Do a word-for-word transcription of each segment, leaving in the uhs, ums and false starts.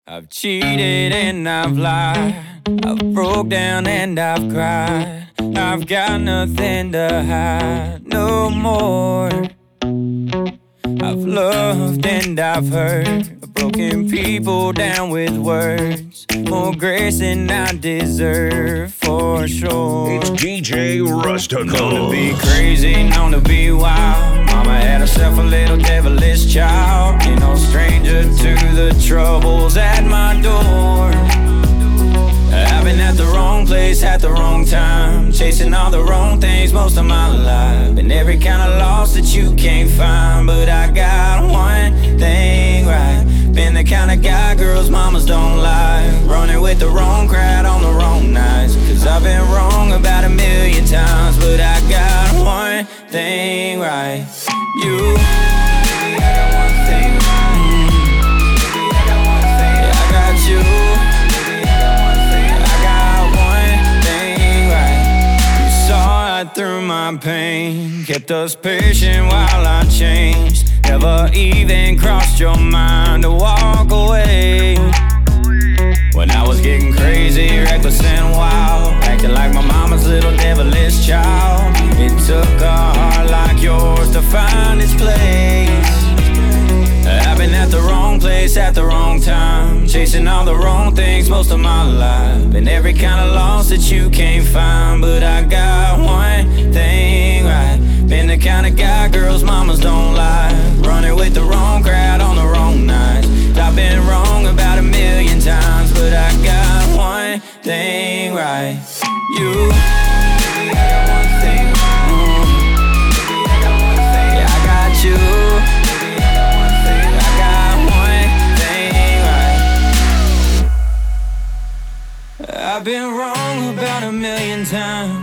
I've cheated and I've lied, I've broke down and I've cried. I've got nothing to hide no more. I've loved and I've hurt, I've broken people down with words. More grace than I deserve, for sure. It's D J Rustical. Known to be crazy, known to be wild. Mama had herself a little devilish child. Ain't no stranger to the troubles at my door. I've been at the wrong place at the wrong time, chasing all the wrong things most of my life. Been every kind of loss that you can't find, but I got one thing right. Been the kind of guy girls mamas don't like, running with the wrong crowd on the wrong nights. Cause I've been wrong about a million times, but I got one thing right. You through my pain, kept us patient while I changed. Never even crossed your mind to walk away. When I was getting crazy, reckless and wild, acting like my mama's little devilish child. It took a heart like yours to find its place. I've been at the wrong place at the wrong time, chasing all the wrong things most of my life. Been every kind of loss that you can't find, but I got one thing right. Been the kind of guy girls mamas don't like, running with the wrong crowd on the wrong nights. I've been wrong about a million times, but I got one thing right. You I've been wrong about a million times,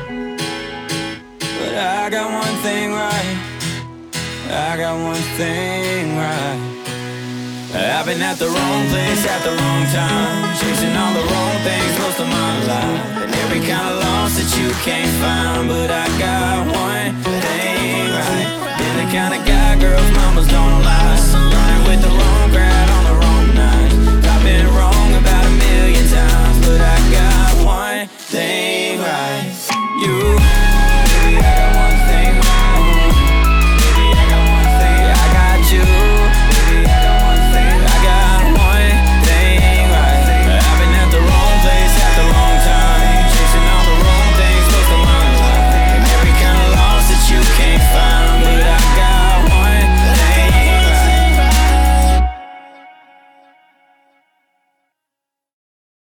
but I got one thing right. I got one thing right. I've been at the wrong place at the wrong time, chasing all the wrong things most of my life. And every kind of loss that you can't find, but I got one thing right. Been the kind of guy girls mamas don't like, running with the wrong crowd